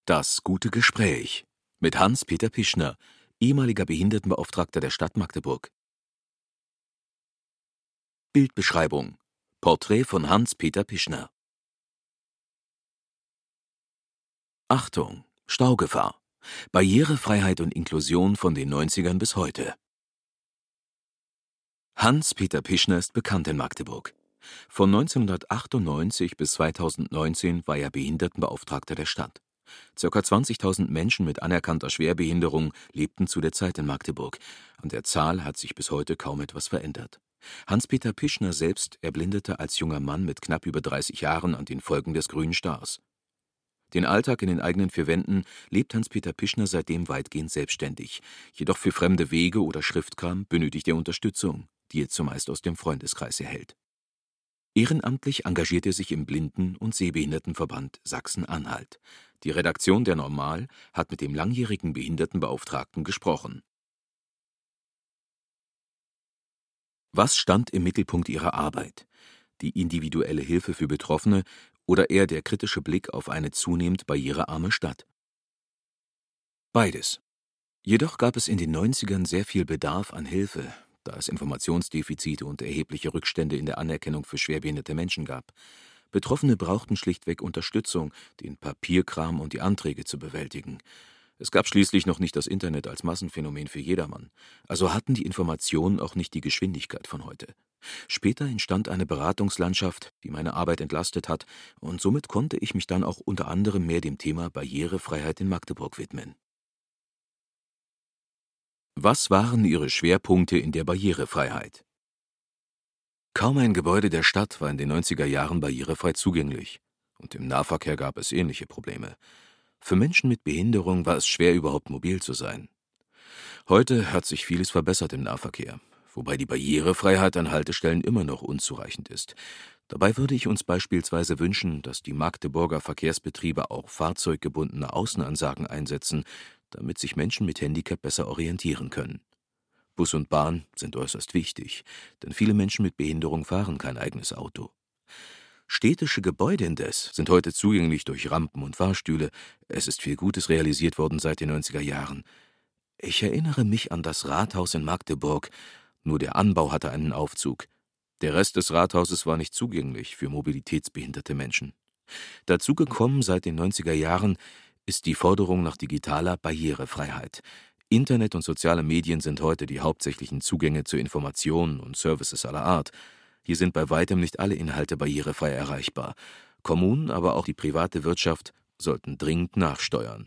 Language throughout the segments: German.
Das gute Gespräch mit Hans-Peter Pischner, ehemaliger Behindertenbeauftragter der Stadt Magdeburg. Bildbeschreibung: Porträt von Hans-Peter Pischner. Achtung: Staugefahr. Barrierefreiheit und Inklusion von den 90ern bis heute. Hans-Peter Pischner ist bekannt in Magdeburg. Von 1998 bis 2019 war er Behindertenbeauftragter der Stadt. Circa 20.000 Menschen mit anerkannter Schwerbehinderung lebten zu der Zeit in Magdeburg. An der Zahl hat sich bis heute kaum etwas verändert. Hans-Peter Pischner selbst erblindete als junger Mann mit knapp über 30 Jahren an den Folgen des Grünen Stars. Den Alltag in den eigenen vier Wänden lebt Hans-Peter Pischner seitdem weitgehend selbstständig. Jedoch für fremde Wege oder Schriftkram benötigt er Unterstützung, die er zumeist aus dem Freundeskreis erhält. Ehrenamtlich engagiert er sich im Blinden- und Sehbehindertenverband Sachsen-Anhalt. Die Redaktion der Normal hat mit dem langjährigen Behindertenbeauftragten gesprochen. Was stand im Mittelpunkt ihrer Arbeit? Die individuelle Hilfe für Betroffene oder eher der kritische Blick auf eine zunehmend barrierearme Stadt? Beides. Jedoch gab es in den 90ern sehr viel Bedarf an Hilfe, da es Informationsdefizite und erhebliche Rückstände in der Anerkennung für schwerbehinderte Menschen gab. Betroffene brauchten schlichtweg Unterstützung, den Papierkram und die Anträge zu bewältigen. Es gab schließlich noch nicht das Internet als Massenphänomen für jedermann, also hatten die Informationen auch nicht die Geschwindigkeit von heute. Später entstand eine Beratungslandschaft, die meine Arbeit entlastet hat, und somit konnte ich mich dann auch unter anderem mehr dem Thema Barrierefreiheit in Magdeburg widmen. Was waren Ihre Schwerpunkte in der Barrierefreiheit? Kaum ein Gebäude der Stadt war in den 90er Jahren barrierefrei zugänglich. Und im Nahverkehr gab es ähnliche Probleme. Für Menschen mit Behinderung war es schwer, überhaupt mobil zu sein. Heute hat sich vieles verbessert im Nahverkehr, wobei die Barrierefreiheit an Haltestellen immer noch unzureichend ist. Dabei würde ich uns beispielsweise wünschen, dass die Magdeburger Verkehrsbetriebe auch fahrzeuggebundene Außenansagen einsetzen, damit sich Menschen mit Handicap besser orientieren können. Bus und Bahn sind äußerst wichtig, denn viele Menschen mit Behinderung fahren kein eigenes Auto. Städtische Gebäude indes sind heute zugänglich durch Rampen und Fahrstühle. Es ist viel Gutes realisiert worden seit den 90er Jahren. Ich erinnere mich an das Rathaus in Magdeburg. Nur der Anbau hatte einen Aufzug. Der Rest des Rathauses war nicht zugänglich für mobilitätsbehinderte Menschen. Dazu gekommen seit den 90er Jahren ist die Forderung nach digitaler Barrierefreiheit. Internet und soziale Medien sind heute die hauptsächlichen Zugänge zu Informationen und Services aller Art. Hier sind bei weitem nicht alle Inhalte barrierefrei erreichbar. Kommunen, aber auch die private Wirtschaft sollten dringend nachsteuern.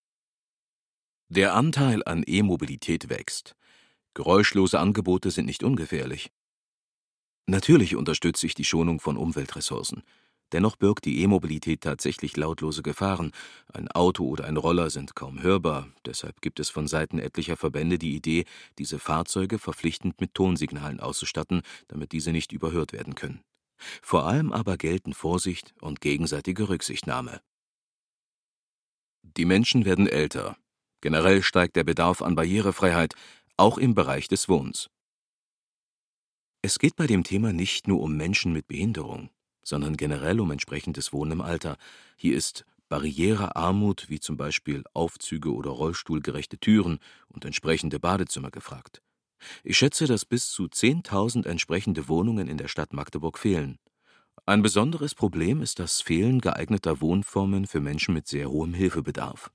Der Anteil an E-Mobilität wächst. Geräuschlose Angebote sind nicht ungefährlich. Natürlich unterstütze ich die Schonung von Umweltressourcen. Dennoch birgt die E-Mobilität tatsächlich lautlose Gefahren. Ein Auto oder ein Roller sind kaum hörbar. Deshalb gibt es von Seiten etlicher Verbände die Idee, diese Fahrzeuge verpflichtend mit Tonsignalen auszustatten, damit diese nicht überhört werden können. Vor allem aber gelten Vorsicht und gegenseitige Rücksichtnahme. Die Menschen werden älter. Generell steigt der Bedarf an Barrierefreiheit, auch im Bereich des Wohnens. Es geht bei dem Thema nicht nur um Menschen mit Behinderung, sondern generell um entsprechendes Wohnen im Alter. Hier ist Barrierearmut, wie zum Beispiel Aufzüge oder rollstuhlgerechte Türen und entsprechende Badezimmer gefragt. Ich schätze, dass bis zu 10.000 entsprechende Wohnungen in der Stadt Magdeburg fehlen. Ein besonderes Problem ist das Fehlen geeigneter Wohnformen für Menschen mit sehr hohem Hilfebedarf.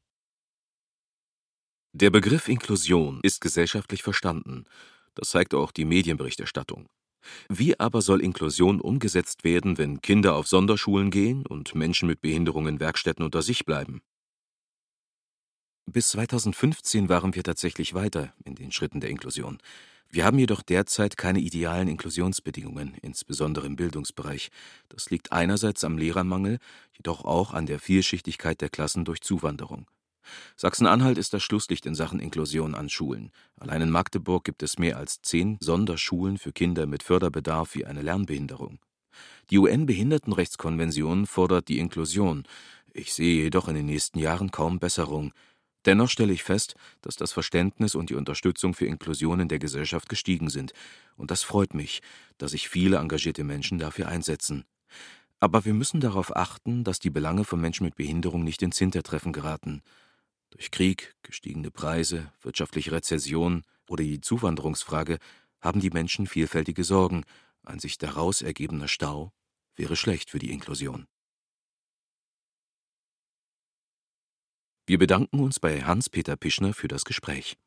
Der Begriff Inklusion ist gesellschaftlich verstanden. Das zeigt auch die Medienberichterstattung. Wie aber soll Inklusion umgesetzt werden, wenn Kinder auf Sonderschulen gehen und Menschen mit Behinderung in Werkstätten unter sich bleiben? Bis 2015 waren wir tatsächlich weiter in den Schritten der Inklusion. Wir haben jedoch derzeit keine idealen Inklusionsbedingungen, insbesondere im Bildungsbereich. Das liegt einerseits am Lehrermangel, jedoch auch an der Vielschichtigkeit der Klassen durch Zuwanderung. Sachsen-Anhalt ist das Schlusslicht in Sachen Inklusion an Schulen. Allein in Magdeburg gibt es mehr als 10 Sonderschulen für Kinder mit Förderbedarf wie eine Lernbehinderung. Die UN-Behindertenrechtskonvention fordert die Inklusion. Ich sehe jedoch in den nächsten Jahren kaum Besserung. Dennoch stelle ich fest, dass das Verständnis und die Unterstützung für Inklusion in der Gesellschaft gestiegen sind. Und das freut mich, dass sich viele engagierte Menschen dafür einsetzen. Aber wir müssen darauf achten, dass die Belange von Menschen mit Behinderung nicht ins Hintertreffen geraten. Durch Krieg, gestiegene Preise, wirtschaftliche Rezession oder die Zuwanderungsfrage haben die Menschen vielfältige Sorgen. Ein sich daraus ergebener Stau wäre schlecht für die Inklusion. Wir bedanken uns bei Hans-Peter Pischner für das Gespräch.